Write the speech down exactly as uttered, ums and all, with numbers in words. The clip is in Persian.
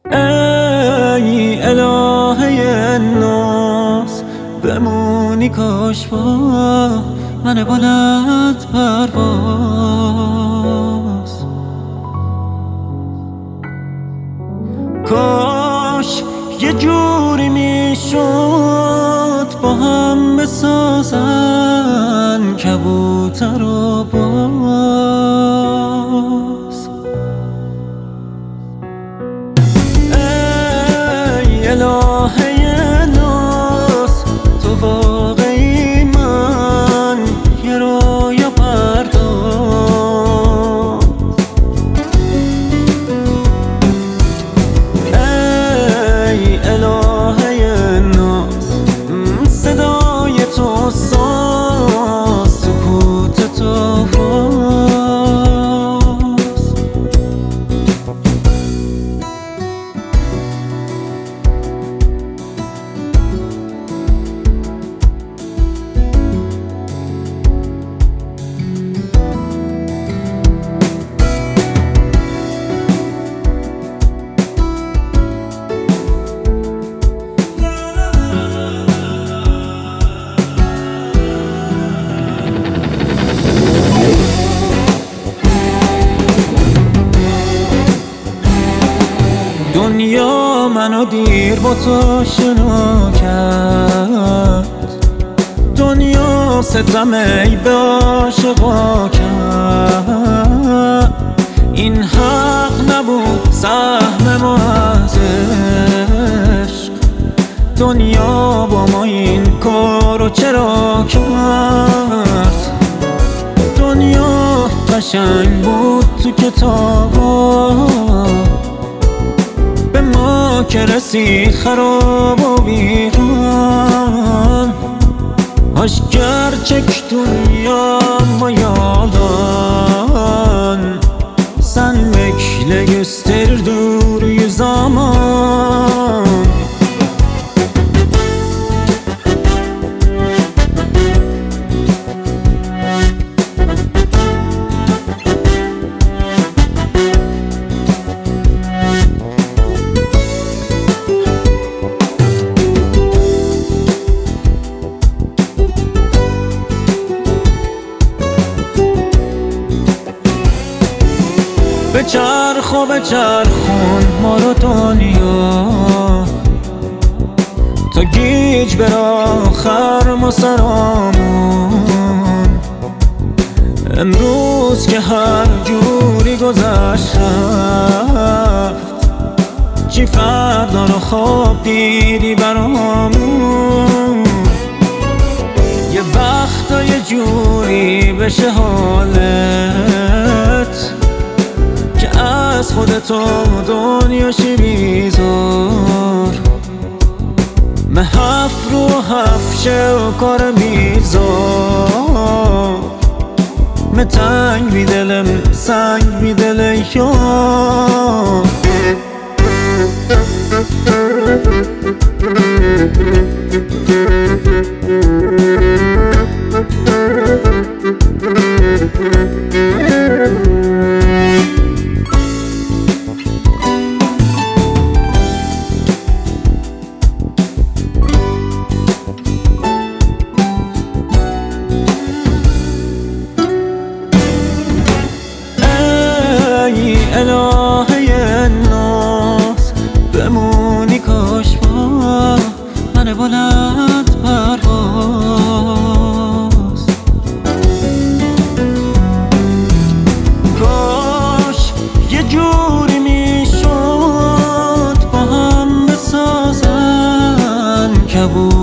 ای الهه ناز بمونی کاش با من بلند پرواز. کاش یه جوری میشد با هم بسازن کبوتر و باز. ای الهه ناز تو واقعی من یه رویا پرداز. ای الهه ناز صدای تو ساز سکوت تو فاز. دنیا منو دیر با تو شنا کرد، دنیا ستم ای به عاشقا کرد. این حق نبود سهم ما از عشق، دنیا با ما این کارو چرا کرد؟ دنیا قشنگ بود تو کتابا، به ما که رسید خراب و ویران. Aşk gerçek dünya mı yalan? Sen bekle gösterir duruyor zaman. بچرخ و بچرخون ما رو دنیا تا گیج بر آخر ما سرامون. امروز که هر جوری گذشت رفت، چی فردا رو خواب دیدی برامون؟ یه وقتا یه جوری بشه حالت که از خودتو دنیاشی بیزار. محف رو حفشه و کار بیزار. متنگ بی دلم سنگ بی دل یار. الهه ناز بمونی کاش با من بلند پرواز. کاش یه جوری میشد با هم بسازن کبوتر